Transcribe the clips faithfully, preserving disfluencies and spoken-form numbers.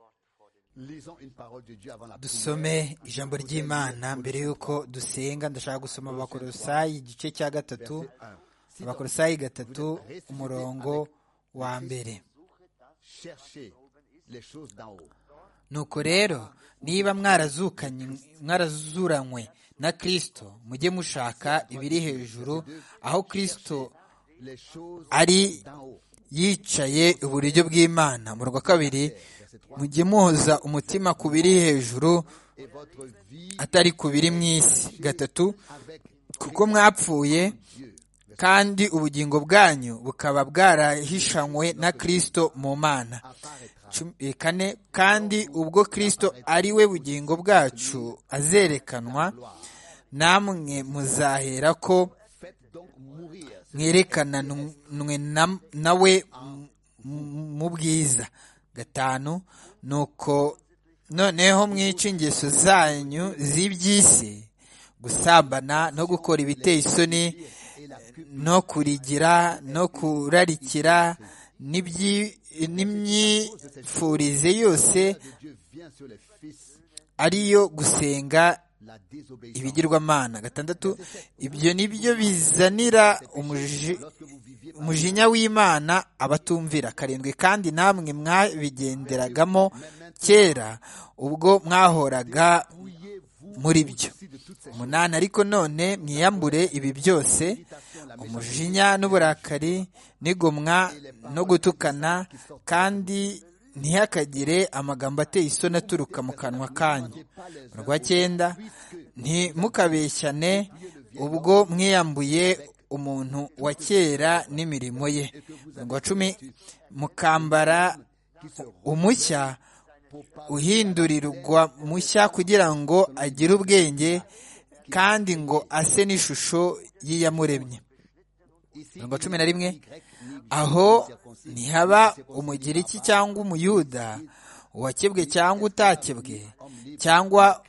dusome ijambo ry'Imana mbere y'uko dusenga. Ndashaka gusoma Abakolosayi igice cya gatatu, Abakolosayi gatatu umurongo wa mbere. Nuko rero niba mwarazukanye mwarazuranywe na Kristo, mujye mushaka ibiri hejuru, aho Kristo ari yicaye iburyo bw'Imana. Umurongo wa kabiri, mujye muhoza umutima ku biri hejuru atari ku biri mu isi. Gatatu, kuko mwapfuye kandi ubugingo bwanyu bukaba bwarahishanywe na Kristo mu Mana. Kane, kandi ubwo Kristo ari we bugingo bwacu azerekanwa, namwe muzahera ko mwerekananwe nawe mu bwiza. Gatanu, nuko noneho mwica ingeso zanyu z'iby'isi, gusambana no gukora ibiteye isoni no kurigira no kurarikira n'imyifurize yose ariyo gusenga ibigirwamana. Gatandatu, ibyo nibyo bizanira umuji umujinya w'Imana abatumvira. Karindwi, kandi namwe mwabigenderagamo kera ubwo mwahoraga muri byo. Umunani, ariko none mwiyambure ibi byose: umujinya n'uburakari n'igomwa no gutukana, kandi ntihakagire amagambo ateye isoni aturuka mu kanwa kanyu. Urwa cyenda, ntimukabeshyane ubwo mwiyambuye umuntu wa kera n'imirimo ye. Urwa cumi, mukambara umushya uhindurirwa mushya kugira ngo agire ubwenge kandi ngo ase n'ishusho y'iyamuremye. Urwa cumi na rimwe, aho ntihaba umugiriki cyangwa umuyuda, uwakebwe cyangwa utakebwe, cyangwa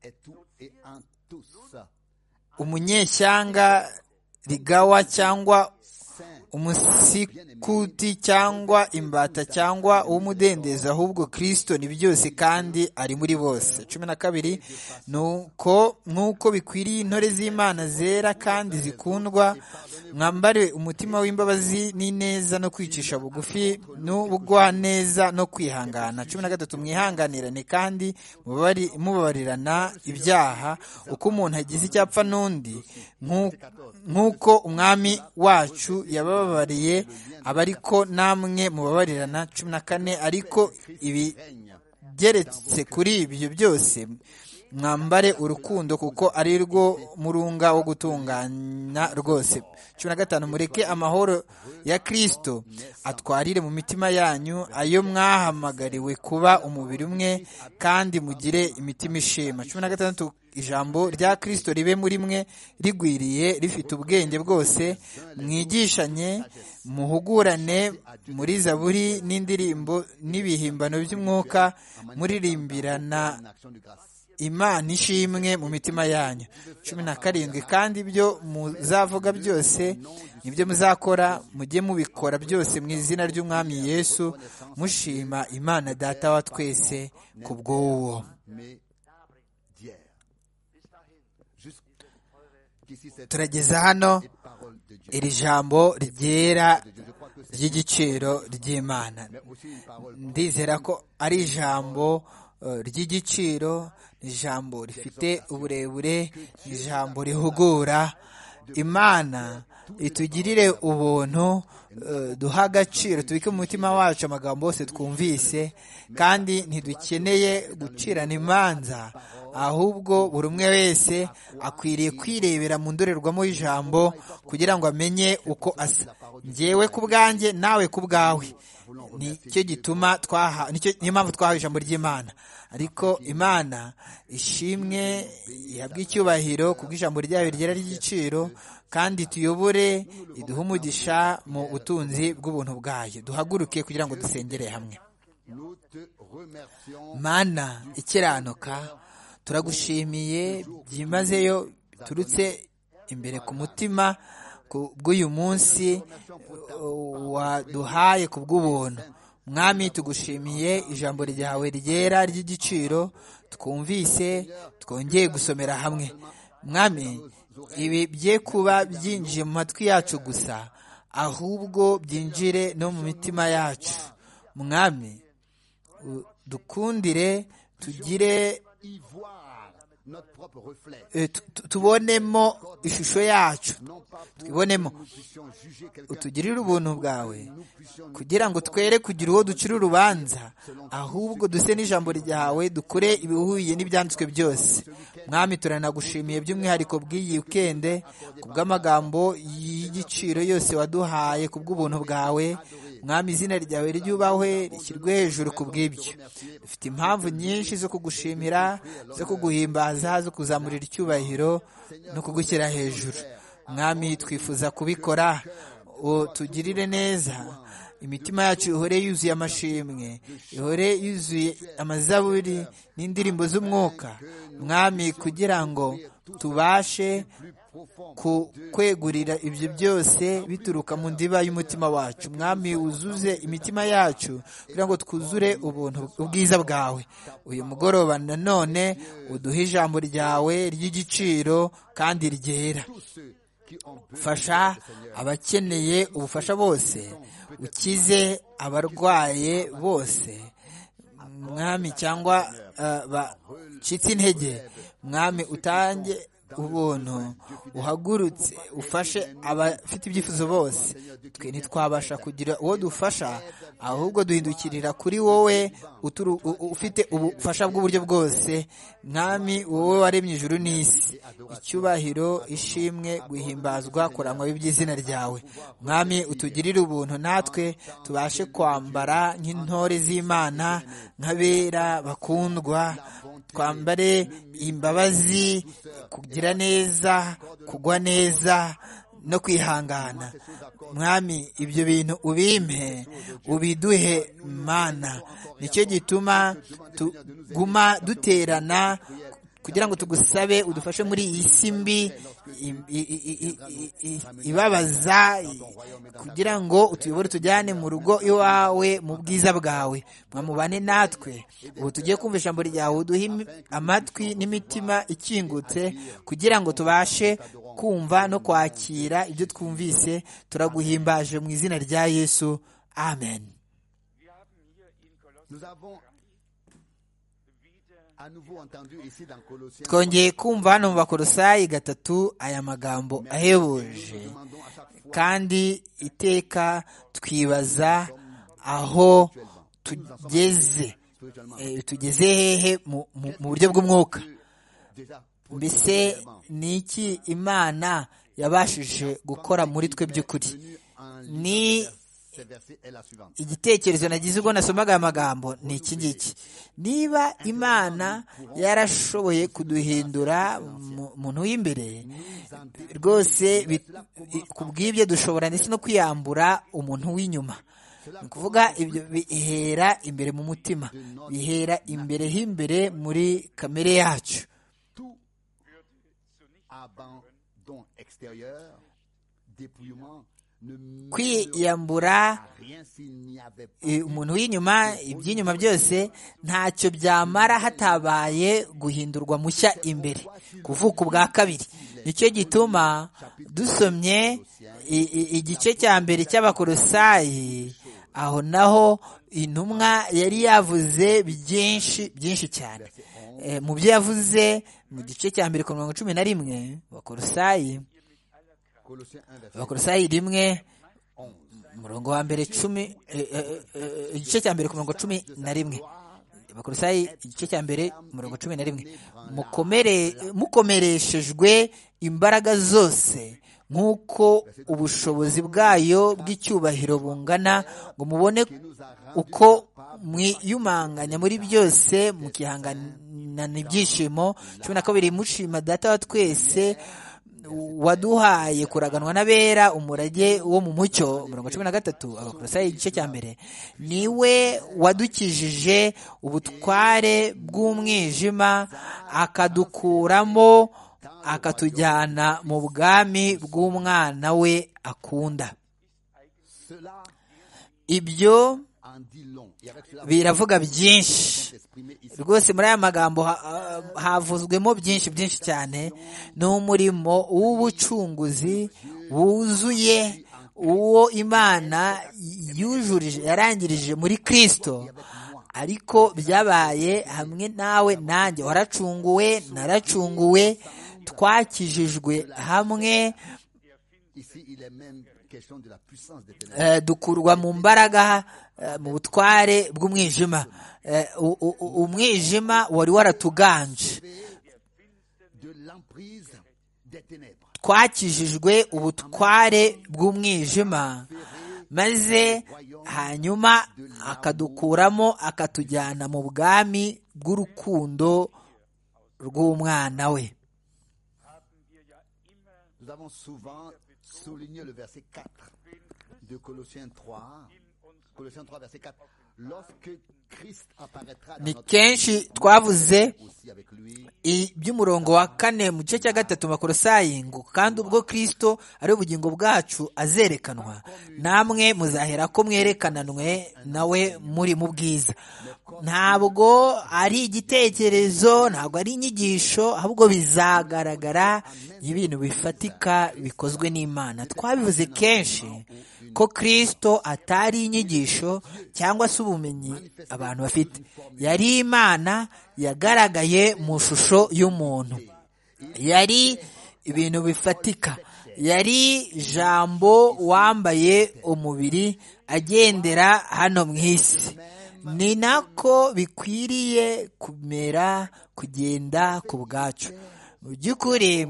umunyeshyanga rigawa cyangwa umusikuti cyangwa imbata cyangwa uw'umudendezo, ahubwo Kristo ni byose kandi ari muri bose. Cumi na kabiri, nuko nk'uko bikwiriye intore z'Imana zera kandi zikundwa, mwambare umutima w'imbabazi n'ineza no kwicisha bugufi n'ubugwaneza no kwihangana. Cumi na gatatu, mwihanganirane kandi mubabarirana ibyaha, uko umuntu agize icyapfa n'undi, nk'uko umwami wacu yababariye aba ariko namwe mubabarirana. Cumi na kane, ariko ibigeretse kuri ibyo byose mwambare urukundo, kuko ari rwo murunga wo gutungana rwose. Cumi na gatanu, mureke amahoro ya Kristo atwarire mu mitima yanyu, ayo mwahamagariwe kuba umubiri umwe, kandi mugire imitima ishema. Cumi na gatandatu, ijambo rya Kristo ribe muri mwe rigwiriye, rifite ubwenge bwose, mwigishanye, muhugurane muri zaburi n'indirimbo n'ibihimbano by'umwuka, muririmbirana Imana ishimwe mu mitima yanyu. Cumi na karindwi, kandi ibyo muzavuga byose nibyo muzakora, mujye mubikora byose mu izina ry'Umwami Yesu, mushima Imana Data wa twese ku bw'uwo. Turageza hano iri jambo ryera ry'igiciro ry'Imana. Ndizera ko ari ijambo ry'igiciro, ijambo rifite uburebure, ijambo rihugura. Imana itugirire ubuntu, duha agaciro, tubike mu mutima wacu amagambo yose twumvise, kandi ntidukeneye gucirana imanza, ahubwo buri umwe wese akwiriye kwirebera mu ndorerwamo y'ijambo kugira ngo amenye uko asa. Njyewe ku bwanjye, nawe ku bwawe. Nicyo gituma twaha nicyo niyo mpamvu twahawe ijambo ry'Imana. Ariko Imana ishimwe, ihabwe icyubahiro kubw'ijambo ryayo ryera ry'igiciro, kandi tuyobore, iduhe umugisha mu butunzi bw'ubuntu bwayo. Duhaguruke kugira ngo dusengere hamwe. Mana ikiranuka, turagushimiye byimazeyo biturutse imbere ku mutima bw'uyu munsi waduhaye ku bw'ubuntu. mwami tugushimiye ijambo ryawe ryera ry'igiciro twumvise twongeye gusomera hamwe. mwami ibi bye kuba byinjiye mu matwi yacu gusa, ahubwo byinjire no mu mitima yacu. mwami dukundire tugire tubonemo ishusho yacu, twibonemo, utugirire ubuntu bwawe kugira ngo twere kugira uwo ducira urubanza, ahubwo duse n'ijambo ryawe dukore ibihuye n'ibyanditswe byose. mwami turanagushimiye by'umwihariko bw'iyi wikende ku bw'amagambo y'igiciro yose waduhaye ku bw'ubuntu bwawe. mwami izina ryawe ryubahwe rishyirwe hejuru ku bw'ibyo. dufite impamvu nyinshi zo kugushimira, zo kuguhimbaza, zo kuzamurira icyubahiro no kugushyira hejuru. mwami twifuza kubikora, tugirire neza, imitima yacu ihore yuzuye amashimwe, ihore yuzuye amazaburi n'indirimbo z'umwuka. mwami kugira ngo tubashe kwegurira ibyo byose bituruka mu ndiba y'umutima wacu. mwami wuzuze imitima yacu kugira ngo twuzure ubuntu ubwiza bwawe. uyu mugoroba nanone uduhe ijambo ryawe ry'igiciro kandi ryera. fasha abakeneye ubufasha bose, ukize abarwaye bose mwami, cyangwa uh, bacitse intege. mwami utange ubuntu, uhagurutse ufashe abafite ibyifuzo bose. twe ntitwabasha kugira uwo dufasha, ahubwo duhindukirira kuri wowe ufite ubufasha bw'uburyo bwose. mwami wowe waremye ijuru n'isi, icyubahiro, ishimwe, guhimbazwa kurangwa iby'izina ryawe. mwami utugirire ubuntu natwe tubashe kwambara nk'intore z'Imana, nk'abera bakundwa, twambare imbabazi, kugira neza, kugwa neza no kwihangana. mwami ibyo bintu ubimpe, ubiduhe mana. nicyo gituma tuguma duterana kugira ngo tugusabe udufashe muri iyi si mbi ibabaza, kugira ngo utuyobore tujyane mu rugo iwawe mu bwiza bwawe. mwamubane natwe ubu tugiye kumva ijambo ryawe, uduhe amatwi n'imitima ikingutse kugira ngo tubashe kumva no kwakira ibyo twumvise. turaguhimbaje mu izina rya Yesu, amen. twongeye kumva hano mu Bakolosayi gatatu aya magambo ahebuje, kandi iteka twibaza aho tugeze, e, tugeze hehe mu buryo bw'umwuka. mbese ni iki Imana yabashije gukora muri twe by'ukuri? ni igitekerezo nagize ubwo nasomaga aya magambo ni iki ngiki: niba Imana yarashoboye kuduhindura umuntu w'imbere, rwose ku bw'ibyo dushobora ndetse no kwiyambura umuntu w'inyuma. ni ukuvuga ibyo bihera imbere mu mutima, bihera imbere h'imbere muri kamere yacu. kwiyambura umuntu w'inyuma, iby'inyuma byose ntacyo byamara hatabaye guhindurwa mushya imbere, kuvuka ubwa kabiri. nicyo gituma dusomye igice cya mbere cy'Abakolosayi, aho naho intumwa yari yavuze byinshi byinshi cyane. mu byo yavuze mu gice cya mbere ku mirongo cumi na rimwe Abakolosayi Abakolosayi rimwe umurongo wa mbere cumi, igice cya mbere ku mirongo cumi na rimwe Abakolosayi igice cya mbere umurongo cumi na rimwe mukomere mukomereshejwe imbaraga zose nk'uko ubushobozi bwayo bw'icyubahiro bungana, ngo mubone uko mwiyumanganya muri byose mukihanganana ibyishimo. cumi na kabiri mushima Data wa twese waduhaye kuraganwa n'abera umurage wo mu mucyo. mirongo cumi na gatatu Abakolosayi igice cya mbere, niwe wadukijije ubutware bw'umwijima akadukuramo akatujyana mu bwami bw'umwana we akunda. ibyo biravuga byinshi rwose. Muri aya magambo havuzwemo byinshi byinshi cyane. ni umurimo w'ubucunguzi wuzuye uwo Imana yujurije yarangirije muri Kristo, ariko byabaye hamwe nawe nanjye. waracunguwe, naracunguwe, twakijijwe hamwe, dukurwa mu mbaraga, mu butware bw'umwijima. Umwijima wari waratuganje, twakijijwe ubutware bw'umwijima, maze hanyuma akadukuramo akatujyana mu bwami bw'urukundo rw'umwana we. Souligner le verset quatre de Colossiens trois, Colossiens trois verset quatre. Lorsque Christ apparaîtra dans ni notre kenshi twavuze iby'umurongo wa kane mu gice cya gatatu mu Bakolosayi ngo kandi ubwo Kristo ari ubugingo bwacu azerekanwa, namwe muzahera ko mwerekananwe nawe muri mu bwiza. Ntabwo ari igitekerezo, ntabwo ari inyigisho, ahubwo bizagaragara ibintu bifatika bikozwe n'Imana. Twabivuze kenshi ko Kristo atari inyigisho cyangwa se ubumenyi abantu bafite. Yari Imana yagaragaye mu shusho y'umuntu, yari ibintu bifatika, yari Jambo wambaye umubiri agendera hano mu isi. Ni nako bikwiriye kumera, kugenda ku bwacu. Mu by'ukuri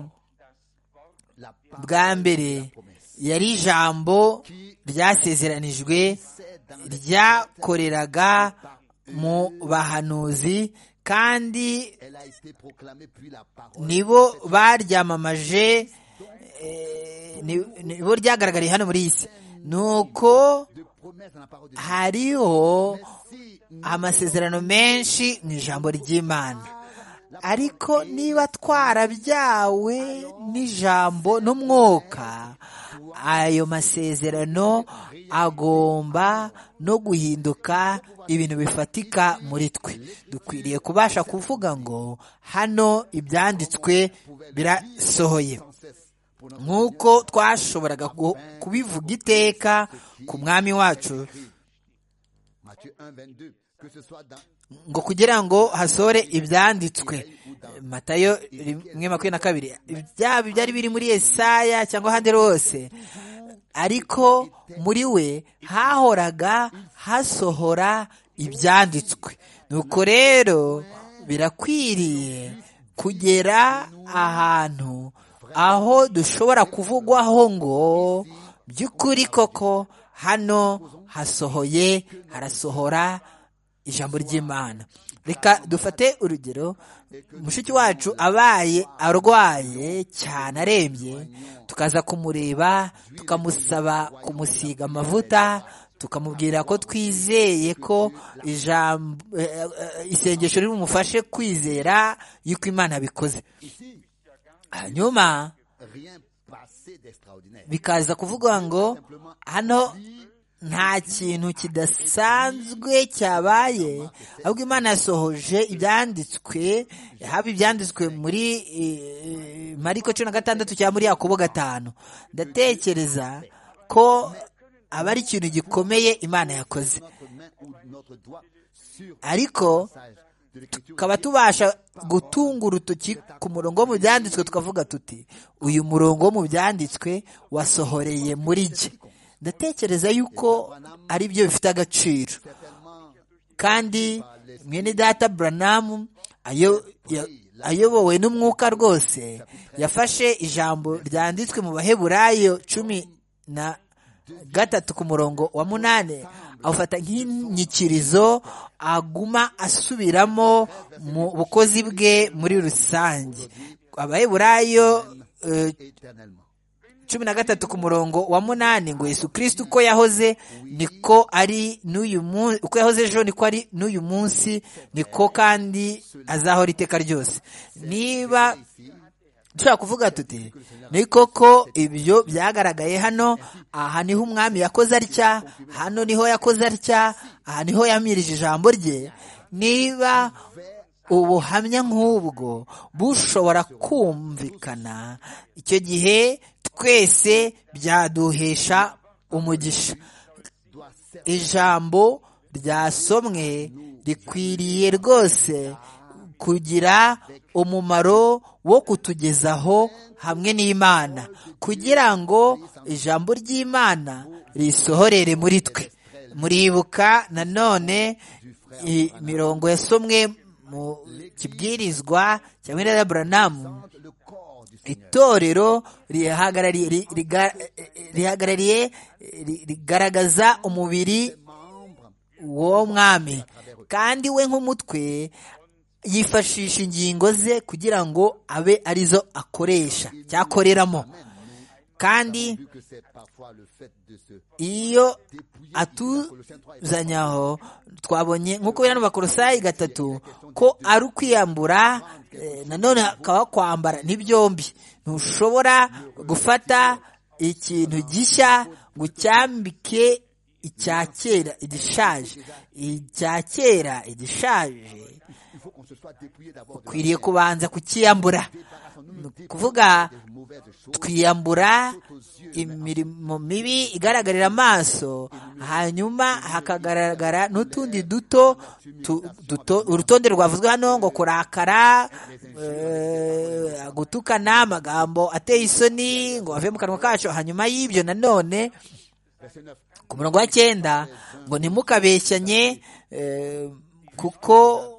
bwa mbere yari ijambo ryasezeranijwe, ryakoreraga mu bahanuzi, kandi nibo baryamamaje, nibo ryagaragariye hano muri iyi si. Nuko hariho amasezerano menshi mu ijambo ry'Imana, ariko niba twarabyawe n'ijambo n'umwuka, ayo masezerano agomba no guhinduka ibintu bifatika muri twe. Dukwiriye kubasha kuvuga ngo hano ibyanditswe birasohoye, nk'uko twashoboraga kubivuga iteka ku mwami wacu, ngo kugira ngo hasore ibyanditswe. Matayo rimwe makumyabiri na kabiri. Byaba byari biri muri Yesaya cyangwa ahandi hose, ariko muri we hahoraga hasohora ibyanditswe. Nuko rero birakwiriye kugera ahantu aho dushobora kuvugwaho ngo by'ukuri koko hano hasohoye, harasohora ijambo ry'Imana. Reka dufate urugero. Mushiki wacu abaye arwaye cyane, arembye, tukaza kumureba, tukamusaba kumusiga amavuta, tukamubwira ko twizeye ko ijambo isengesho riri bumufashe kwizera yuko Imana bikoze. Hanyuma bikaza kuvuga ngo hano nta kintu kidasanzwe cyabaye, ahubwo Imana yasohoje ibyanditswe, haba ibyanditswe muri e, Mariko cumi na gatandatu cyangwa muri Yakobo gatanu. Ndatekereza ko aba ari ikintu gikomeye Imana yakoze, ariko tukaba tubasha gutunga urutoki ku murongo wo mu byanditswe tukavuga tuti uyu murongo wo mu byanditswe wasohoreye muri jye. Ndatekereza yuko ari byo bifite agaciro, kandi mwene data Branham ayo ayobowe n'umwuka rwose yafashe ijambo ryanditswe mu Baheburayo cumi na gatatu ku murongo wa munane, awufata nk'inyikirizo aguma asubiramo mu bukozi bwe muri rusange. Abaheburayo uh, cumi na gatatu ku murongo wa munani ngo Yesu Kristo uko yahoze niko ari n'uyu munsi, uko yahoze ejo niko ari n'uyu munsi, niko kandi azahora iteka ryose. Niba dushobora kuvuga tuti ni koko ibyo byagaragaye hano, aha niho umwami yakoze atya, hano niho yakoze atya, aha niho yamirije ijambo rye. Niba ubuhamya nk'ubwo bushobora kumvikana, icyo gihe twese byaduhesha umugisha. Ijambo ryasomwe rikwiriye rwose kugira umumaro wo kutugezaho hamwe n'Imana, kugira ngo ijambo ry'Imana risohorere muri twe. Muribuka nanone imirongo yasomwe mu kibwirizwa cya William Branham, itorero rihagarariye rihagarariye rigaragaza umubiri w'uwo mwami, kandi we nk'umutwe yifashisha ingingo ze kugira ngo abe arizo akoresha cyakoreramo. Kandi iyo atuzanyaho, twabonye nk'uko biri mu Bakolosayi gatatu ko ari ukwiyambura, nanone hakaba kwambara. Ni byombi. Ntushobora gufata ikintu gishya ngo ucyambike icya kera igishaje. Icya kera igishaje ukwiriye kubanza kukiyambura. Kuvuga twiyambura imirimo mibi igaragarira amaso, hanyuma hakagaragara n'utundi duto duto. Urutonde rwavuzwe hano ngo kurakara, gutukana, amagambo ateye isoni ngo ave mu kanwa kacu. Hanyuma y'ibyo nanone ku murongo wa cyenda ngo ntimukabeshyanye, kuko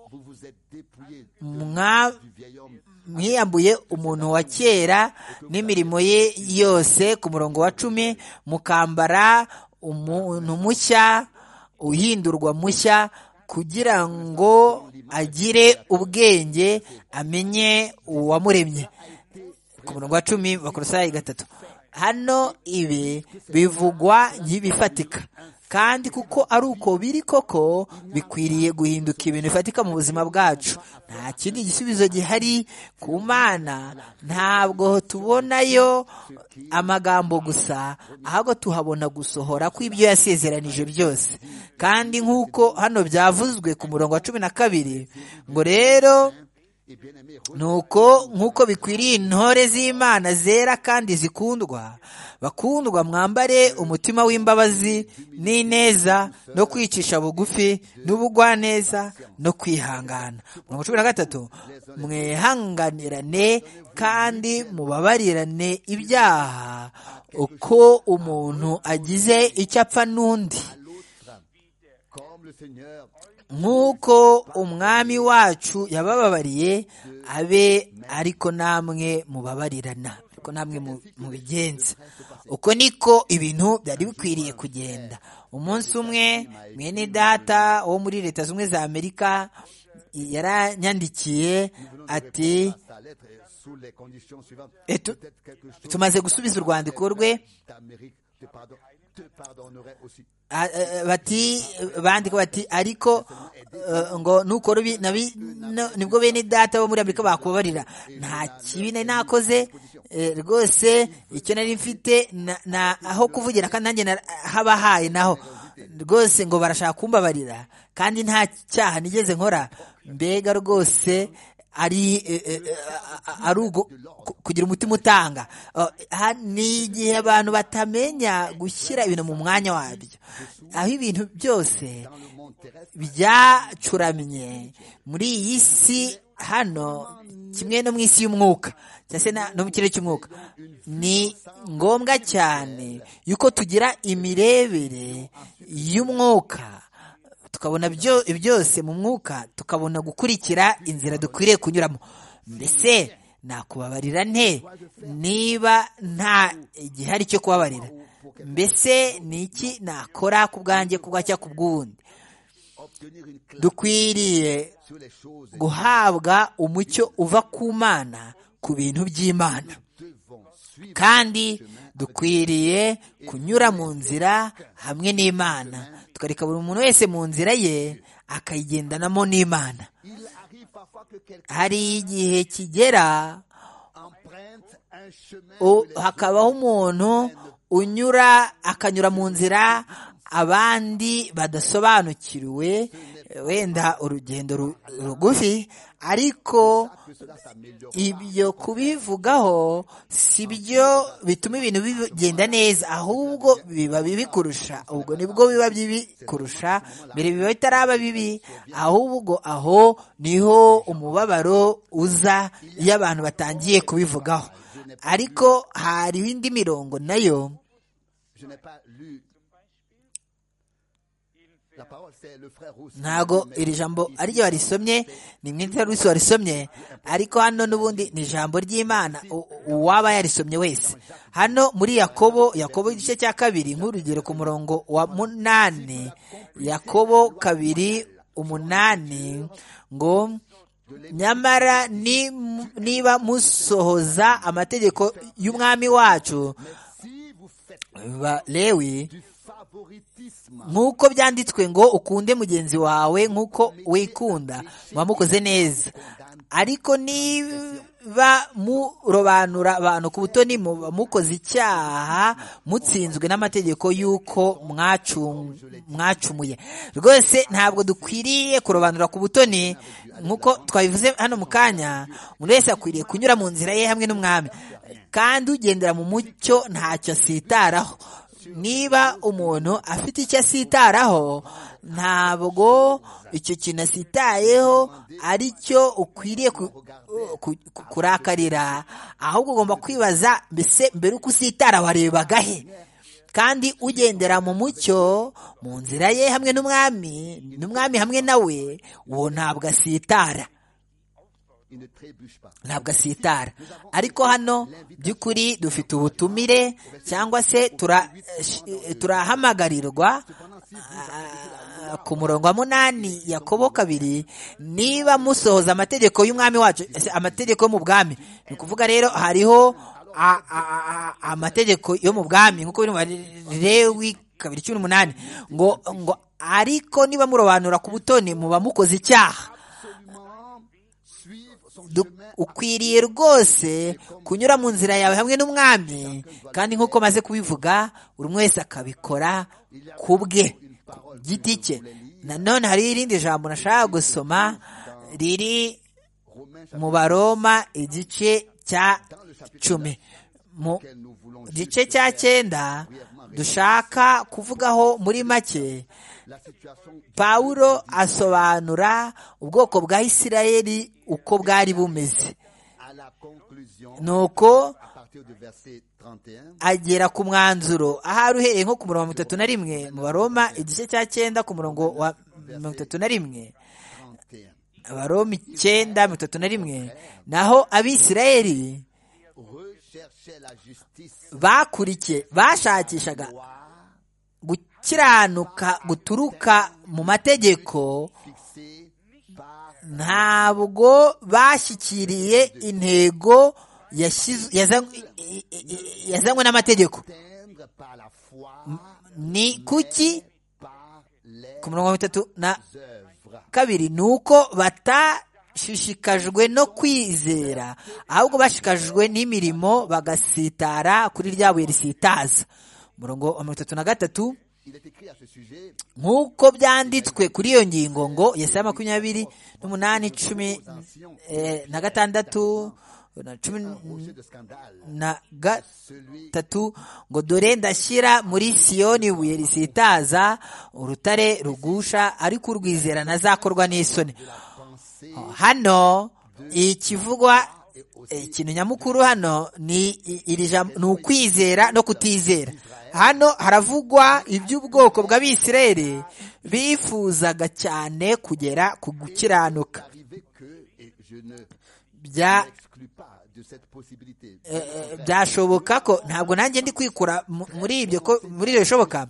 mwiyambuye umuntu wa kera n'imirimo ye yose. Ku murongo wa cumi mukambara umuntu mushya uhindurwa mushya, kugira ngo agire ubwenge amenye uwamuremye. Ku murongo wa cumi Bakolosayi gatatu. Hano ibi bivugwa nk'ibifatika, kandi kuko ari uko biri koko bikwiriye guhinduka ibintu bifatika mu buzima bwacu. Nta kindi gisubizo gihari ku Mana. Ntabwo tubonayo amagambo gusa, ahubwo tuhabona gusohora kw'ibyo yasezeranije byose. Kandi nk'uko hano byavuzwe ku murongo wa cumi na kabiri ngo rero nuko nk'uko bikwiriye intore z'Imana zera kandi zikundwa, bakundwa, mwambare umutima w'imbabazi n'ineza no kwicisha bugufi n'ubugwaneza no kwihangana. Mirongo cumi na gatatu mwihanganirane kandi mubabarirane ibyaha, uko umuntu agize icyo apfa n'undi, nk'uko umwami wacu yabababariye, abe ariko namwe mubabarirana, ariko namwe mubigenza. Uko niko ibintu byari bikwiriye kugenda. Umunsi umwe mwene data wo muri Leta Zunze za Amerika yaranyandikiye ati, etu, tumaze gusubiza urwandiko rwe, bati bandika bati ariko ngo nuko rubi nabi nibwo bene data bo muri Amerika bakubabarira. Nta kibi nari nakoze rwose, icyo nari mfite na aho kuvugira kandi nanjye habahaye naho rwose ngo barashaka kumbabarira, kandi nta cyaha nigeze nkora. Mbega rwose ari ari kugira umutima utanga. Ni igihe abantu batamenya gushyira ibintu mu mwanya wabyo, aho ibintu byose byacuramye muri iyi si hano, kimwe no mu isi y'umwuka cyangwa se no mu kirere cy'umwuka. Ni ngombwa cyane yuko tugira imirebere y'umwuka, tukabona byo byose mu mwuka, tukabona gukurikira inzira dukwiriye kunyuramo. Mbese nakubabarira nte niba nta gihari cyo kubabarira? Mbese ni iki nakora ku bwanjye, ku bwacya, ku bw'uwundi? Dukwiriye guhabwa umucyo uva ku Mana ku bintu by'Imana, kandi dukwiriye kunyura mu nzira hamwe n'Imana, tukareka buri muntu wese mu nzira ye akayigendanamo n'Imana. Hari igihe kigera hakabaho umuntu unyura akanyura mu nzira abandi badasobanukiriwe, wenda urugendo rugufi, ariko ibyo kubivugaho si byo bituma ibintu bigenda neza, ahubwo biba bibi kurusha. ubwo nibwo biba bibi kurusha, mbere biba bitaraba bibi, ahubwo aho niho umubabaro uza iyo abantu batangiye kubivugaho. ariko hariho indi mirongo nayo ntago iri jambo ariryo warisomye, ni mwita rusi warisomye, ariko hano n'ubundi ni ijambo ry'Imana uwaba yarisomye wese. Hano muri Yakobo, Yakobo igice cya kabiri, nk'urugero ku murongo wa munani, Yakobo kabiri umunani, ngo nyamara niba musohoza amategeko y'umwami wacu ba Lewi, nk'uko byanditswe ngo ukunde mugenzi wawe nk'uko wikunda, muba mukoze neza. ariko niba murobanura abantu ku butoni, muba mukoze icyaha, mutsinzwe n'amategeko y'uko mwacumuye. Rwose ntabwo dukwiriye kurobanura ku butoni, nk'uko twabivuze hano mu kanya. Buri wese akwiriye kunyura mu nzira ye hamwe n'umwami, kandi ugendera mu mucyo ntacyo asitaraho. Niba umuntu afite icyo asitaraho, ntabwo icyo kintu asitayeho ari cyo ukwiriye kurakarira, ahubwo ugomba kwibaza, mbese mbere uko usitara warebaga he? Kandi ugendera mu mucyo, mu nzira ye hamwe n'umwami, n'umwami hamwe nawe, uwo ntabwo asitara, ntabwo asitara. Ariko hano by'ukuri dufite ubutumire, cyangwa se turahamagarirwa ku murongo wa munani Yakobo kabiri, niba musohoza amategeko y'umwami wacu, amategeko yo mu bwami. Ni ukuvuga rero hariho amategeko yo mu bwami, nk'uko biri mu Lewi kabiri cumi n'umunani, ngo ngo ariko niba murobanura ku butoni, muba mukoze icyaha. Ukwiriye rwose kunyura mu nzira yawe hamwe n'umwami, kandi nk'uko maze kubivuga, buri umwe wese akabikora ku bwe, ku giti cye. Nanone hari irindi jambo nashaka gusoma riri mu Baroma igice cya cumi, mu gice cya cyenda dushaka kuvugaho muri make. Pawulo asobanura ubwoko bwa Isirayeli uko bwari bumeze, nuko agera ku mwanzuro ahari uhereye nko ku murongo wa mirongo itatu na rimwe mu Baroma igice cya cyenda ku murongo wa mirongo itatu na rimwe, Baroma icyenda mirongo itatu na rimwe. Naho Abisirayeli bakurikiye, bashakishaga gukiranuka guturuka mu mategeko, ntabwo bashyikiriye intego yazanywe n'amategeko. Ni kuki? Ku murongo wa bitatu na kabiri, ni uko batashishikajwe no kwizera, ahubwo bashikajwe n'imirimo, bagasitara kuri rya buye risitaza. Umurongo wa mirongo itatu na gatatu, nk'uko byanditswe kuri iyo ngingo ngo Yesaya makumyabiri n'umunani cumi na gatandatu na cumi na gatatu, ngo dore ndashyira muri Siyoni ibuye risitaza, urutare rugusha, ariko urwizera ntazakorwa n'isoni. Hano ikivugwa, ikintu nyamukuru hano ni iri jambo, ni ukwizera no kutizera. Hano haravugwa iby'ubwoko bw'Abisirayeli bifuzaga cyane kugera ku gukiranuka. Bya byashoboka ko, ntabwo nanjye ndi kwikura muri ibyo, ko muri ibyo bishoboka.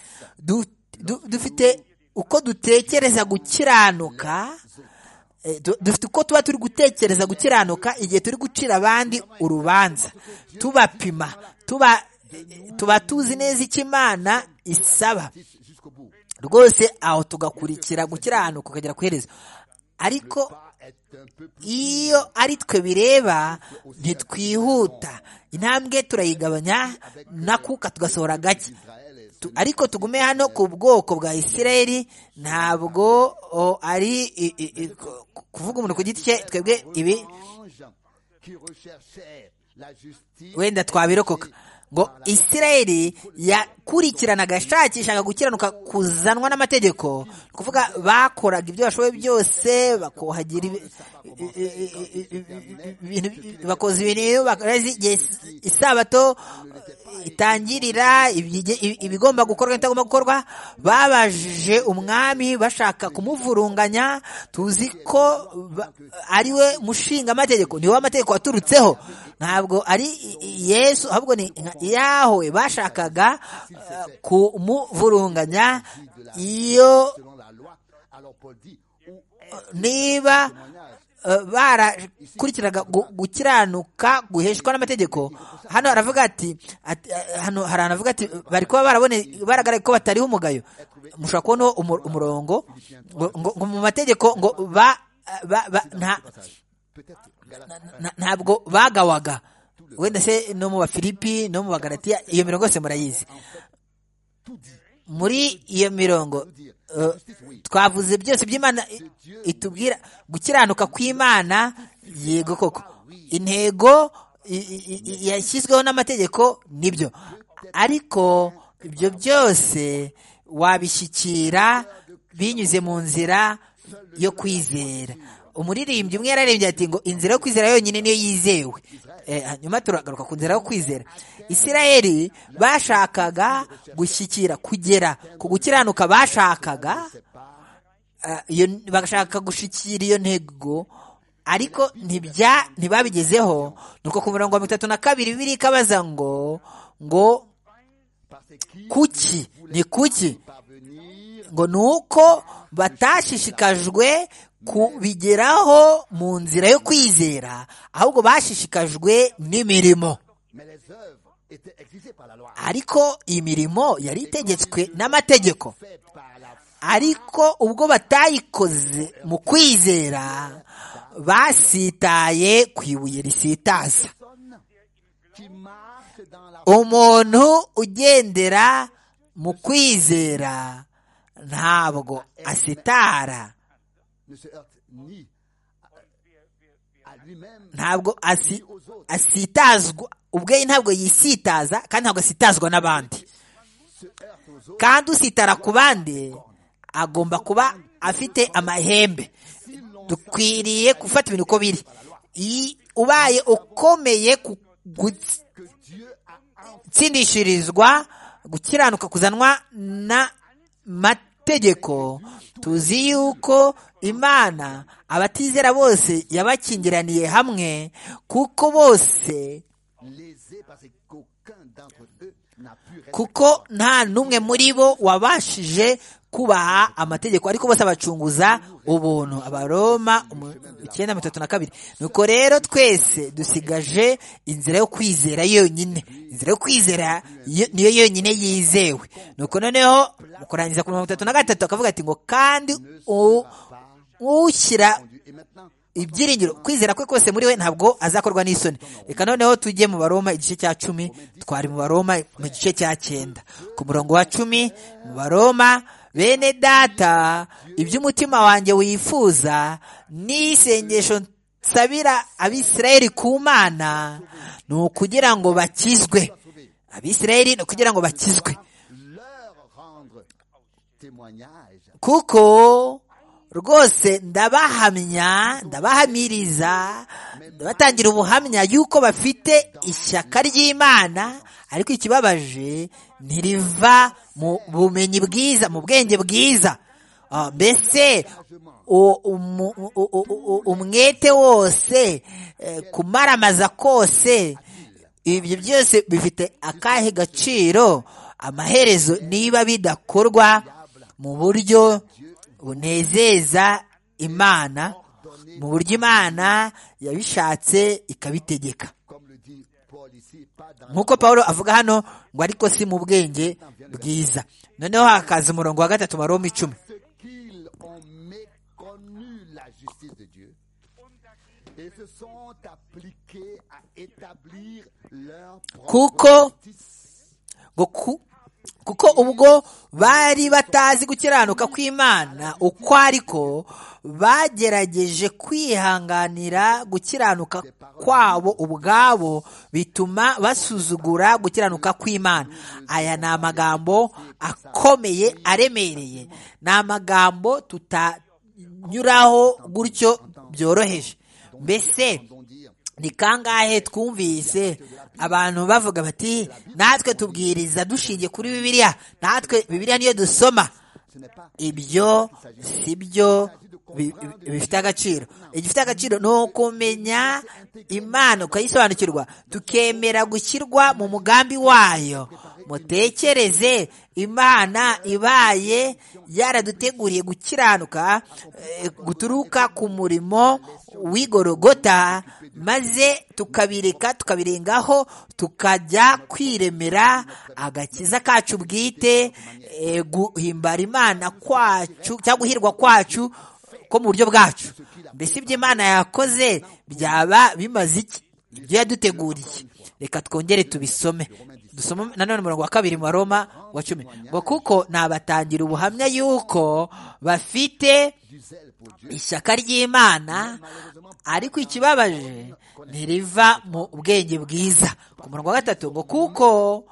Dufite uko dutekereza gukiranuka, dufite uko tuba turi gutekereza gukiranuka igihe turi gucira abandi urubanza, tubapima, tuba tuba tuzi neza icyo Imana isaba rwose, aho tugakurikira gukiranuka ukagera ku iherezo. Ariko iyo ari twe bireba ntitwihuta, intambwe turayigabanya nakuka tugasohora gake, ariko tugume hano ku bwoko bwa Isirayeli. Ntabwo ari kuvuga umuntu ku giti cye, twebwe ibi wenda twabirokoka, ngo Isirayeli yakurikiranaga ashakishaga gukiranuka kuzanwa n'amategeko, kuvuga bakoraga ibyo bashoboye byose, bakohagira ibintu, bakoza ibintu isabato itangirira, ibigomba gukorwa n'ibitagomba gukorwa. Babajije umwami bashaka kumuvurunganya, tuzi ko ari we mushinga amategeko, ni we amategeko waturutseho, ntabwo ari Yesu, ahubwo ni Yahwe. Bashakaga kumuvurunganya. Iyo niba barakurikiraga gukiranuka guheshwa n'amategeko, hano aravuga ati, hano hari anavuga ati bari kuba barabone baragaragaye ko batariho umugayo. Mushobora kubona umurongo ngo mu mategeko ngo ba nta ntabwo bagawaga, wenda se no mu Bafilipi no mu Bagalatiya, iyo mirongo yose murayizi. Muri iyo mirongo uh, twavuze byose by'Imana itubwira gukiranuka kw'Imana. Yego koko intego yashyizweho n'amategeko nibyo, ariko ibyo byose wabishyikira binyuze mu nzira yo kwizera. Umuririmbyi umwe yararembye ati ngo inzira yo kwizera yonyine niyo yizewe. Hanyuma eh, turagaruka ku nzira yo kwizera. Isirayeli bashakaga gushyikira kugera ku gukiranuka, bashakaga iyo uh, bagashaka gushikira iyo ntego, ariko ntibya ntibabigezeho. Nuko ku murongo wa mirongo itatu na kabiri biri kabaza ngo ngo kuki ni kuki ngo nuko batashishikajwe kubigeraho mu nzira yo kwizera, ahubwo bashishikajwe n'imirimo. Ariko imirimo yari itegetswe n'amategeko, ariko ubwo batayikoze mu kwizera basitaye ku ibuye risitaza. Umuntu ugendera mu kwizera ntabwo asitara, ntabwo asi, asitazwa ubwe, ntabwo yisitaza kandi ntabwo asitazwa n'abandi. Kandi usitara ku bandi agomba kuba afite amahembe. Dukwiriye gufata ibintu uko biri. Ubaye ukomeye gutsindishirizwa gukiranuka kuzanwa na mategeko, tuzi yuko Imana abatizera bose yabakingiraniye hamwe, kuko bose kuko nta n'umwe muri bo wabashije kubaha amategeko, ariko bose abacunguza ubuntu. Abaroma icyenda mirongo itatu na kabiri. Nuko rero twese dusigaje inzira yo kwizera yonyine. Inzira yo kwizera niyo yonyine yizewe. Nuko noneho kurangiza ku mirongo itatu na gatatu akavuga ati ngo kandi ushyira ibyiringiro kwizera kwe kose muri we ntabwo azakorwa n'isoni. Reka noneho tujye mu Baroma igice cya cumi. Twari mu Baroma mu gice cya cyenda ku murongo wa cumi. Mu Baroma: bene data, iby'umutima wanjye wifuza n'isengesho nsabira Abisirayeli ku Mana ni ukugira ngo bakizwe. Abisirayeli ni ukugira ngo bakizwe, kuko rwose ndabahamya ndabahamiriza ndabatangira ubuhamya yuko bafite ishyaka ry'Imana, ariko ikibabaje ntiriva mu bumenyi bwiza, mu bwenge bwiza. Mbese umwete wose, kumaramaza kose, ibyo byose bifite akahe gaciro amaherezo niba bidakorwa mu buryo bunezeza Imana, mu buryo Imana yabishatse ikabitegeka. Nk'uko Pawulo avuga hano ngo ariko si mu bwenge bwiza. Noneho hakaza umurongo wa gatatu, Baroma icumi. et se sont appliqués à établir leur kuko propre justice. ngo ku- kuko ubwo bari batazi gukiranuka kw'Imana uko ariko bagerageje kwihanganira gukiranuka kwabo ubwabo bituma basuzugura gukiranuka kw'Imana. Aya ni amagambo akomeye aremereye, ni amagambo tutanyuraho gutyo byoroheje. Mbese ni kangahe twumvise abantu bavuga bati natwe tubwiriza dushingiye kuri Bibiliya, natwe Bibiliya niyo dusoma. Ibyo si byo bi- bi- bifite agaciro. Igifite agaciro ni ukumenya Imana ukayisobanukirwa, tukemera gushyirwa mu mugambi wayo. Mutekereze, Imana ibaye yaraduteguriye gukiranuka eh, guturuka ku murimo w'igorogota, maze tukabireka tukabirengaho tukajya kwiremera agakiza kacu bwite, eh, guhimbara Imana kwacu cyangwa guhirwa kwacu ko mu buryo bwacu. Mbese ibyo Imana yakoze byaba bimaze iki? Ibyo yaduteguriye. Reka twongere tubisome. Dusome nanone umurongo wa kabiri mu Roma wa cumi, ngo kuko nabatangira ubuhamya yuko bafite ishyaka ry'Imana, ariko ikibabaje ntiriva mu bwenge bwiza. Ku murongo wa gatatu, ngo kuko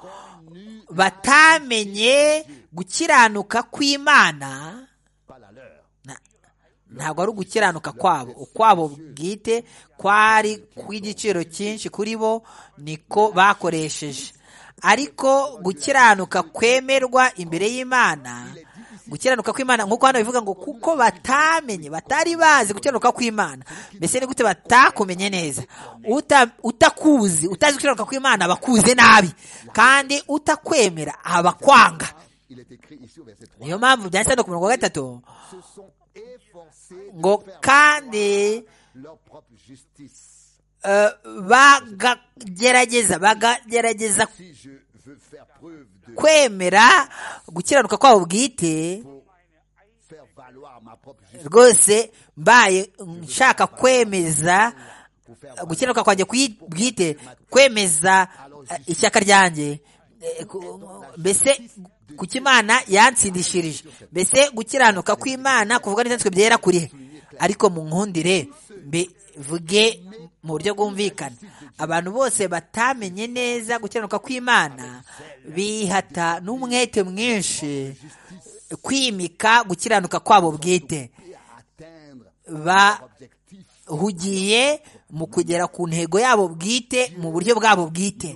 batamenye gukiranuka kw'Imana. Na- ntabwo ari ugukiranuka kwabo, ukwabo bwite kwari kw'igiciro cyinshi kuri bo, niko bakoresheje. Ariko gukiranuka kwemerwa imbere y'Imana, gukiranuka kw'Imana nk'uko hano bivuga ngo kuko batamenye, batari bazi gukiranuka kw'Imana. Mbese ni gute batakumenye neza? Uta, utakuzi, utazi gukiranuka kw'Imana abakuze nabi, kandi utakwemera abakwanga. Il est écrit ici au verset trois. Niyo mpamvu byanditse hano ku murongo wa gatatu Se sont efforcés de ngo faire kandi leur propre justice. eh, bagagerageza bagagerageza Si je veux faire preuve de kwemera gukiranuka kwabo bwite, pour faire valoir ma propre justice, rwose mbaye nshaka kwemeza pour faire gukiranuka kwanjye kwi- bwite, kwemeza eh, ishyaka ryanjye, eh, ku- mbese kuki Imana yansindishirije. Mbese gukiranuka kw'Imana kuvuga n'ibyanditswe byera kuri, ariko mu nkundire mbivuge mu buryo bwumvikana. Abantu bose batamenye neza gukiranuka kw'Imana bihata n'umwete mwinshi kwimika gukiranuka kwabo bwite, atteindre ba l'objectif hugiye mu kugera ku ntego yabo bwite mu buryo bwabo bwite.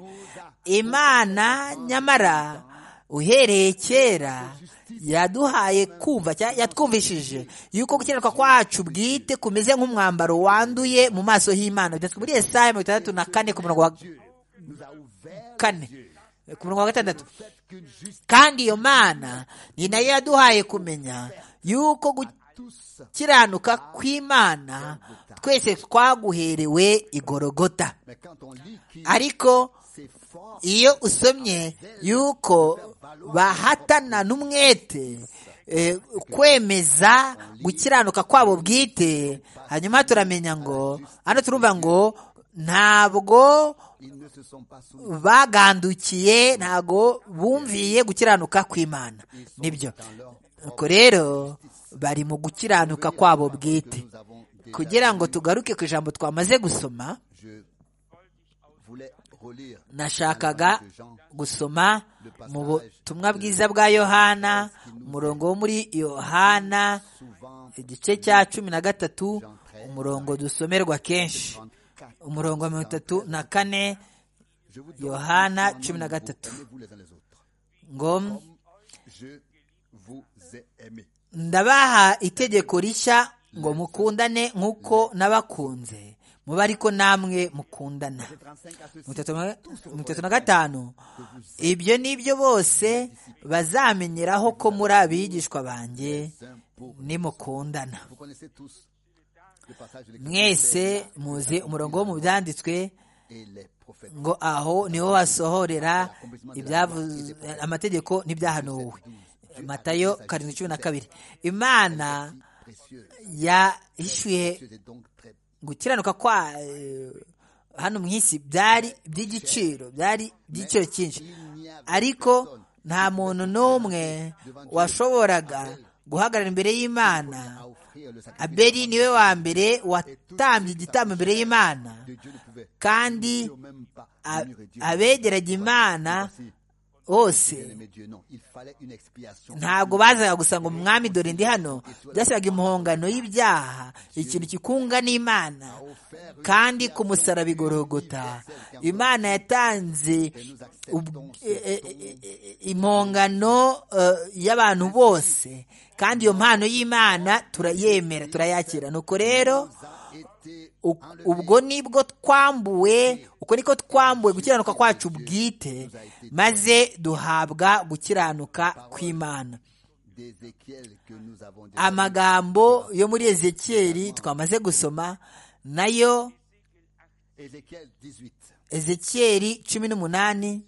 Imana nyamara uhereye kera yaduhaye kumva, yatwumvishije yuko gukiranuka kwacu bwite kumeze nk'umwambaro wanduye mu maso y'Imana. Byanditswe muri Yesaya mirongo itandatu na kane ku murongo wa nous a ouvert kane ku murongo wa gatandatu. Kandi iyo Mana ni nayo yaduhaye kumenya yuko gukiranuka kw'Imana twese twaguherewe igorogota. Mais quand on lit qu'il Ariko s'efforce iyo usomye yuko bahatana n'umwete eh, kwemeza gukiranuka kwabo bwite, hanyuma turamenya ngo hano turumva ngo ntabwo ils ne se sont pas soumis bagandukiye, ntabwo bumviye gukiranuka kw'Imana. Nibyo uko rero bari mu gukiranuka kwabo bwite. nous avons déjà Kugira ngo tugaruke ku ijambo twamaze gusoma, je voulais relire nashakaga gusoma mu butumwa bwiza bwa Yohana, umurongo wo muri Yohana souvent igice cya cumi na gatatu, umurongo dusomerwa kenshi, umurongo wa mirongo itatu na kane. je vous donne Yohana cumi na gatatu, aimez-vous les uns les autres ngo je vous ai aimé. ndabaha itegeko rishya ngo mukundane nk'uko nabakunze, mube ariko namwe mukundana. mirongo itatu na gatanu, ibyo ni byo bose bazamenyeraho ko muri abigishwa banjye nimukundana. Vous connaissez tous le passage de Mwese muzi umurongo wo mu byanditswe et les prophètes. ngo aho niho hasohorera ibyavuze amategeko n'ibyahanuwe. Matayo karindwi cumi na kabiri. Imana Précieux. yahishuye C'est donc très gukiranuka kwa hano mu isi byari by'igiciro, byari by'igiciro cyinshi, ariko nta muntu n'umwe washoboraga guhagarara imbere y'Imana. Abeli niwe wa mbere watambye igitambo imbere y'Imana, kandi abegeraga Imana bose ntabwo bazaga gusa ngo mwami dore ndi hano. byasabaga impongano y'ibyaha, ikintu kikunga n'Imana. Kandi ku musaraba i Golgota Imana yatanze impongano y'abantu bose, kandi iyo mpano y'Imana turayemera, turayakira. Nuko rero ubwo nibwo twambuwe, uko niko twambuwe gukiranuka kwacu bwite, maze duhabwa gukiranuka kw'Imana. Amagambo yo muri Ezekiyeli twamaze gusoma nayo, Ezekiyeli cumi n'umunani,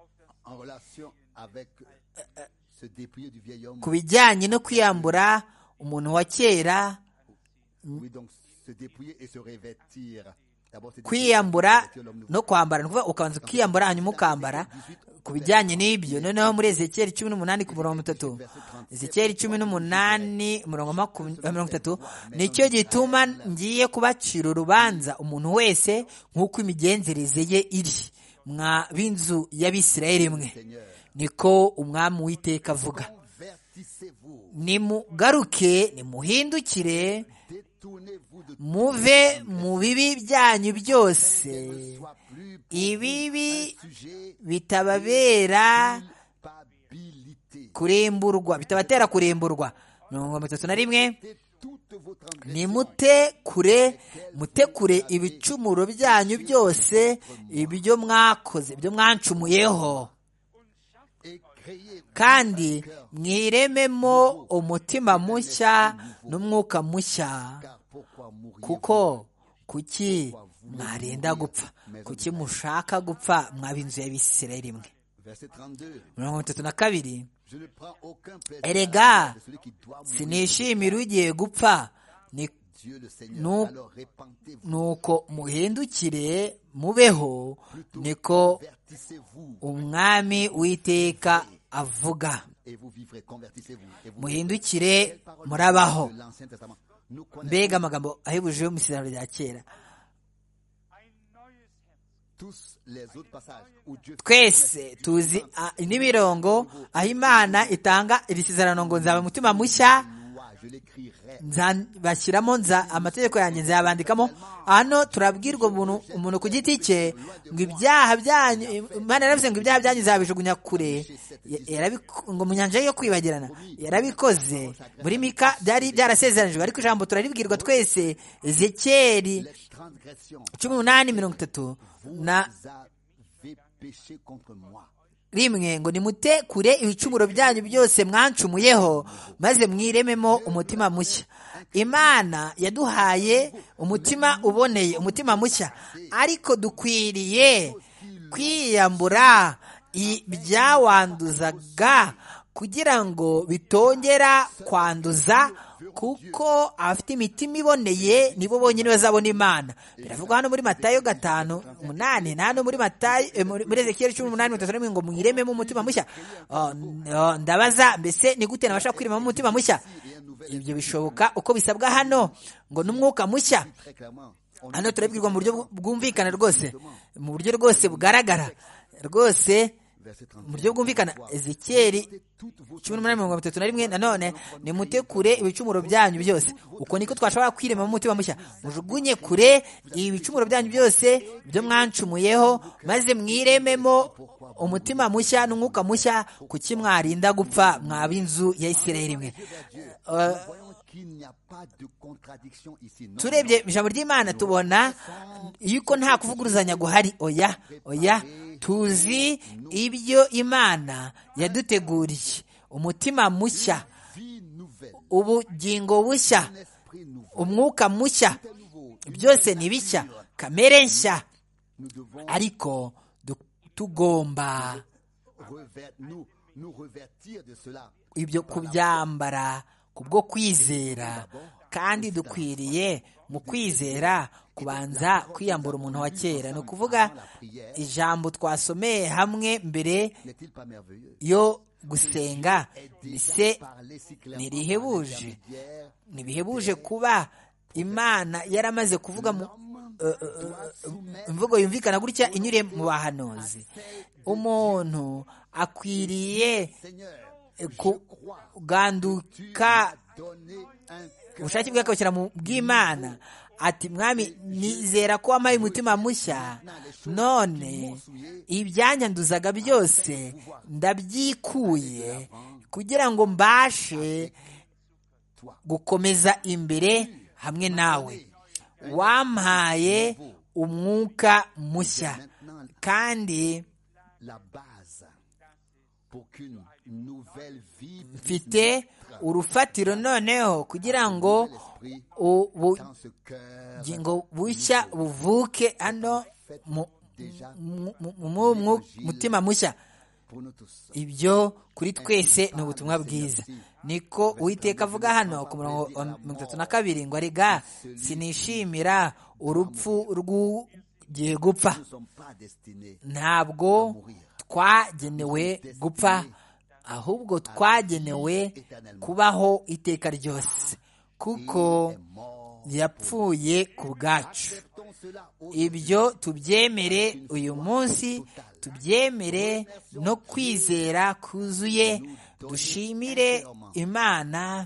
ku bijyanye no kwiyambura umuntu wa kera, kwiyambura no kwambara, ukabanza ukiyambura hanyuma ukambara. Ku bijyanye n'ibyo noneho muri Ezekiyeli cumi n'umunani ku murongo itatu, Ezekiyeli cumi n'umunani umurongo mirongo itatu, nicyo gituma ngiye kubacira urubanza umuntu wese nk'uko imigenzereze ye iri, mwa b'inzu y'Abisirayeli mwe, niko Umwami Uwiteka avuga. Nimugaruke, nimuhindukire, muve mu bibi byanyu byose, ibibi bitababera kuremburwa, bitabatera kuremburwa. mirongo itatu na rimwe, nimute kure, mute kure ibicumuro byanyu byose, ibyo mwakoze, ibyo mwancumuyeho, kandi mwirememo umutima mushya n'umwuka mushya. Kuko kuki mwarenda gupfa? Kuki mushaka gupfa, mwa b'inzu y'Abisirayeli mwe? mirongo itatu na kabiri, erega sinishimira ugiye gupfa, nuko muhindukire mubeho, niko Umwami Uwiteka avuga. Muhindukire murabaho. Mbega amagambo ahebuje yo mu Isezerano rya kera. Twese tuzi n'imirongo aho Imana itanga iri sezerano ngo nzaba umutima mushya, bashyiramo nza amategeko yanjye nzayabandikamo. Hano turabwirwa umuntu umuntu ku giti cye ngo ibyaha byanyu, Imana yaravuze ngo ibyaha byanyu nzabijugunya kure, ngo mu nyanja yo kwibagirana. Yarabikoze muri Mika, byari byarasezeranijwe, ariko ijambo turaribwirwa twese. Ezekiyeli cumi n'umunani mirongo itatu na rimwe, ngo nimute kure ibicumuro byanyu byose mwancumuyeho, maze mwirememo umutima mushya. Imana yaduhaye umutima uboneye, umutima mushya, ariko dukwiriye kwiyambura ibyawanduzaga kugira ngo bitongera kwanduza, kuko abafite imitima iboneye nibo bonyine bazabona Imana. Biravugwa hano muri Matayo gatanu umunani, na hano muri Matayo muri Ezekiyeli cumi n'umunani mirongo itatu na rimwe, ngo mwirememo umutima mushya. Ndabaza, mbese ni gute nabasha kwiremamo umutima mushya? Ibyo bishoboka uko bisabwa hano, ngo n'umwuka mushya. Hano turabwirwa mu buryo bwumvikana rwose, mu buryo rwose bugaragara rwose, mu buryo bwumvikana. Ezekiyeli cumi n'umunani mirongo itatu na rimwe, nanone nimute kure ibicumuro byanyu byose. Uko niko twashobora kwirema mu mutima mushya. Mujugunye kure ibicumuro byanyu byose byo mwancumuyeho, maze mwirememo umutima mushya n'umwuka mushya. Kuki mwarinda gupfa, mwa b'inzu ya Isirayeli mwe? Uh, turebye ijambo ry'Imana tubona yuko nta kuvuguruzanya guhari. Oya, oya, tuzi ibyo Imana yaduteguriye: umutima mushya, ubugingo bushya, umwuka mushya, byose ni bishya, kamere nshya. Ariko tugomba ibyo kubyambara kubwo kwizera, kandi dukwiriye mu kwizera kubanza kwiyambura umuntu wa kera. Ni ukuvuga ijambo twasomeye hamwe mbere yo gusenga ese ntirihebuje ntibihebuje kuba Imana yaramaze kuvuga mu imvugo yumvikana gutya inyuriye mu bahanuzi. Umuntu akwiriye kuganduka ubushake bwe akabushyira mu bw'Imana, ati mwami nizera ko wampaye umutima mushya, none ibyanyanduzaga byose ndabyikuye kugira ngo mbashe gukomeza imbere hamwe nawe. Wampaye umwuka mushya, kandi mfite urufatiro noneho kugira ngo ubugingo bushya buvuke hano mu mutima mushya. Ibyo kuri twese ni ubutumwa bwiza. Niko Uwiteka avuga hano ku murongo wa mirongo itatu na kabiri ngo arega sinishimira urupfu rw'ugiye gupfa. Ntabwo twagenewe gupfa, ahubwo twagenewe kubaho iteka ryose, kuko yapfuye ku bwacu. Ibyo tubyemere uyu munsi, tubyemere no kwizera kuzuye, dushimire Imana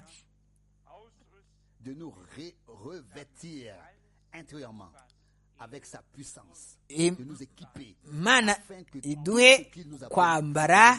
Imana iduhe kwambara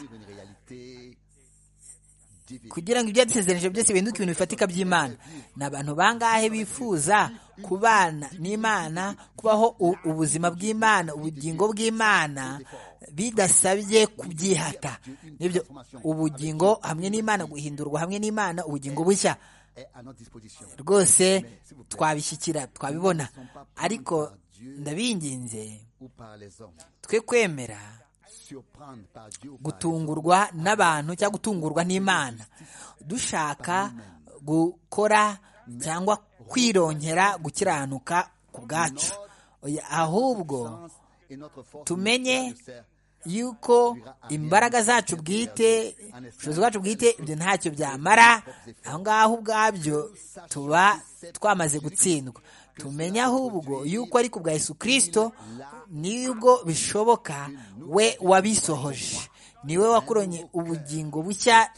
kugira ngo ibyo yadusezeranije byose bihinduke ibintu bifatika by'Imana. Ni abantu bangahe bifuza kubana n'Imana, kubaho ubuzima bw'Imana, ubugingo bw'Imana bidasabye kubyihata. Nibyo ubugingo hamwe n'Imana, guhindurwa hamwe n'Imana ubugingo bushya. Rwose twabishyikira, twabibona, ariko ndabinginze twe kwemera gutungurwa n'abantu cyangwa gutungurwa n'Imana dushaka gukora cyangwa kwirongera gukiranuka ku bwacu. Ahubwo tumenye yuko imbaraga zacu bwite, ubushobozi bwacu bwite, ibyo ntacyo byamara. Aho ngaho ubwabyo tuba twamaze gutsindwa. Tumenye ahubwo yuko ari ku bwa Yesu Kristo nibwo bishoboka. We wabisohoje, niwe wakuronye ubugingo bushya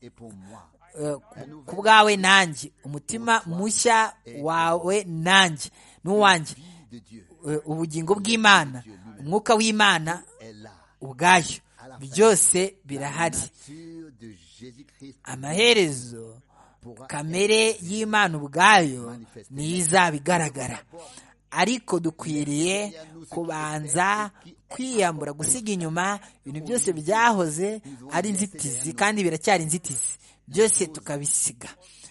ku bwawe nanjye, umutima mushya wawe nanjye n'uwanjye, ubugingo bw'Imana, umwuka w'Imana ubwayo, byose birahari. Amaherezo kamere y'Imana ubwayo niyo izaba igaragara, ariko dukwiriye kubanza kwiyambura, gusiga inyuma ibintu byose byahoze ari inzitizi kandi biracyari inzitizi, byose tukabisiga.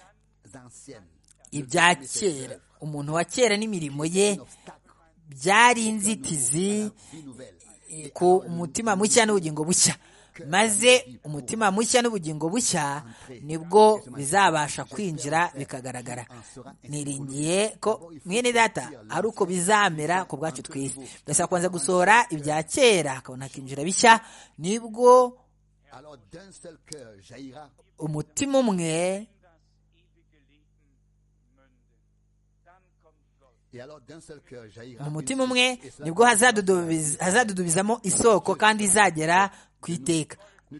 Ibya kera, umuntu wa kera n'imirimo ye byari inzitizi ku mutima mushya n'ubugingo bushya, maze umutima mushya n'ubugingo bushya nibwo bizabasha kwinjira bikagaragara. Niringiye ko mwene data ari uko bizamera ku bwacu twese. Ndashaka kubanza gusohora ibya kera akabona hakinjira bishya, nibwo umutima umwe mu mutima umwe nibwo hazadudubizamo isoko kandi izagera ku iteka.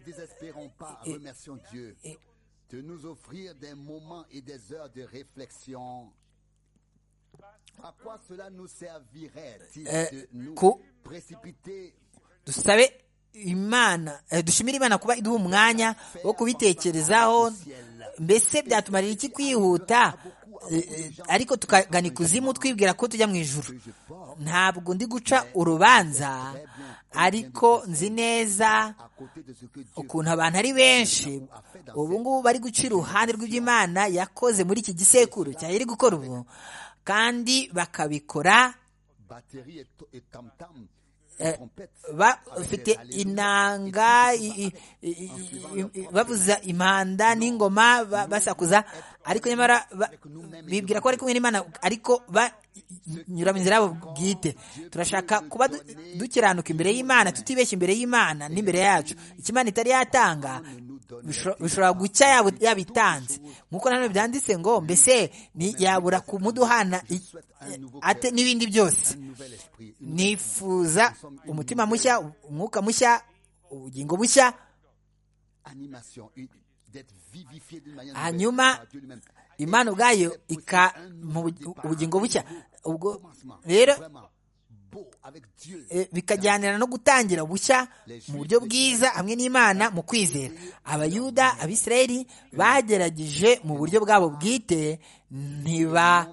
Dusabe Imana, dushimire Imana kuba iduha umwanya wo kubitekerezaho. Mbese byatumarira iki kwihuta ariko tukagana ikuzimu twibwira ko tujya mu ijuru? Ntabwo ndi guca urubanza, ariko nzi neza ukuntu abantu ari benshi ubu ngubu bari guca iruhande rw'iby'Imana yakoze muri iki gisekuru cyari iri gukora ubu, kandi bakabikora bafite inanga bavuza impanda n'ingoma basakuza, ariko nyamara bibwira ko bari kumwe n'Imana, ariko banyura mu nzira yabo bwite. Turashaka kuba dukiranuka imbere y'Imana, tutibeshya imbere y'Imana n'imbere yacu. icyo Imana itari yatanga bishobora gucya yabitanze, nk'uko nanone byanditse ngo mbese yabura kumuduhana ate n'ibindi byose. Nifuza umutima mushya, umwuka mushya, ubugingo bushya, hanyuma Imana ubwayo ikamuha ubugingo bushya. Ubwo rero bikajyanira no gutangira bushya mu buryo bwiza hamwe n'Imana mu kwizera. Abayuda, Abisirayeli bagerageje mu buryo bwabo bwite, ntiba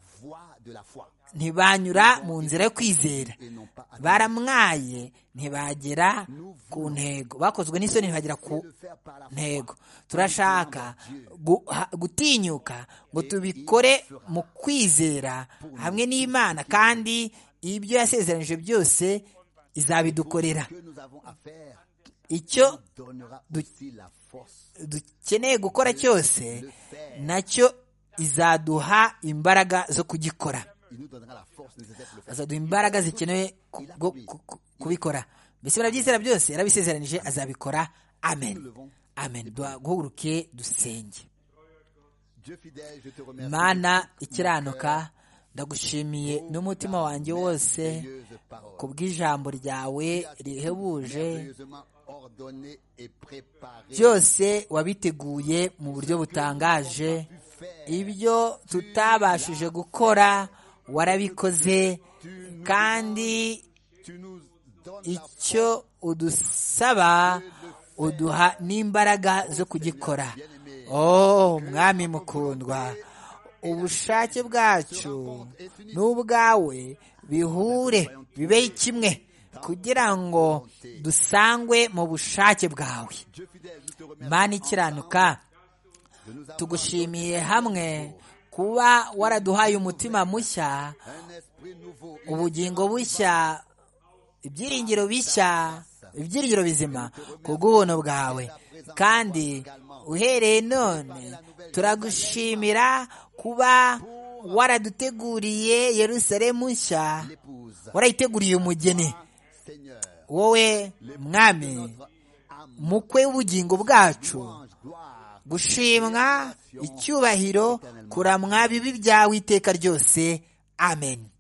ntibanyura mu nzira yo kwizera, baramwaye, ntibagera ku ntego, bakozwe n'isoni ntibagera ku ntego. Turashaka gutinyuka ngo tubikore mu kwizera hamwe n'Imana, kandi ibyo yasezeranije byose izabidukorera. Icyo dukeneye gukora cyose nacyo izaduha imbaraga zo kugikora, azaduha imbaraga zikenewe kubikora. Mbese barabyizera byose, yarabisezeranije azabikora. Amen, amen. Duhaguruke dusenge. Mana ikiranuka, ndagushimiye n'umutima wanjye wose ku bw'ijambo ryawe rihebuje. Byose wabiteguye mu buryo butangaje, ibyo tutabashije gukora warabikoze, kandi icyo udusaba uduha n'imbaraga zo kugikora. Oh mwami mukundwa, ubushake bwacu n'ubwawe bihure bibe kimwe, kugira ngo dusangwe mu bushake bwawe. Mana ikiranuka, tugushimiye hamwe kuba waraduhaye umutima mushya, ubugingo bushya, ibyiringiro bishya, ibyiringiro bizima kubw'ubuntu bwawe. Kandi uhereye none turagushimira kuba waraduteguriye Yerusalemu nshya, warayiteguriye umugeni. Wowe mwami, mukwe w'ubugingo bwacu, gushimwa, icyubahiro, kuramwa bibi byawe iteka ryose. Amen.